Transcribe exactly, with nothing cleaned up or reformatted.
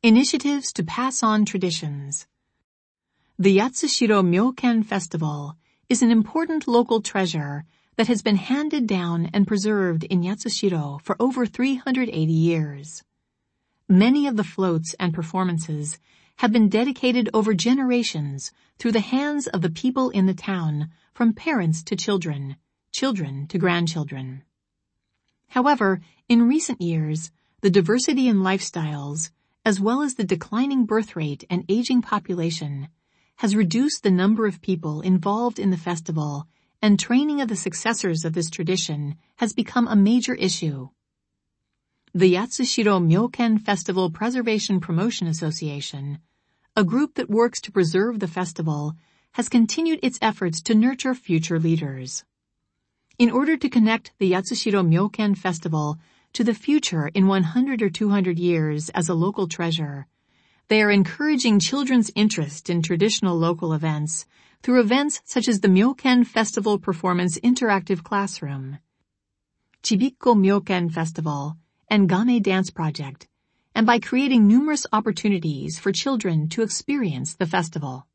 Initiatives to pass on traditions. The Yatsushiro Myoken Festival is an important local treasure that has been handed down and preserved in Yatsushiro for over three hundred eighty years. Many of the floats and performances have been dedicated over generations through the hands of the people in the town, from parents to children, children to grandchildren. However, in recent years, the diversity in lifestyles, as well as the declining birth rate and aging population, has reduced the number of people involved in the festival, and training of the successors of this tradition has become a major issue. The Yatsushiro Myoken Festival Preservation Promotion Association, a group that works to preserve the festival, has continued its efforts to nurture future leaders. In order to connect the Yatsushiro Myoken Festival to the future in one hundred or two hundred years as a local treasure, they are encouraging children's interest in traditional local events through events such as the Myoken Festival Performance Interactive Classroom, Chibikko Myoken Festival, and Game Dance Project, and by creating numerous opportunities for children to experience the festival.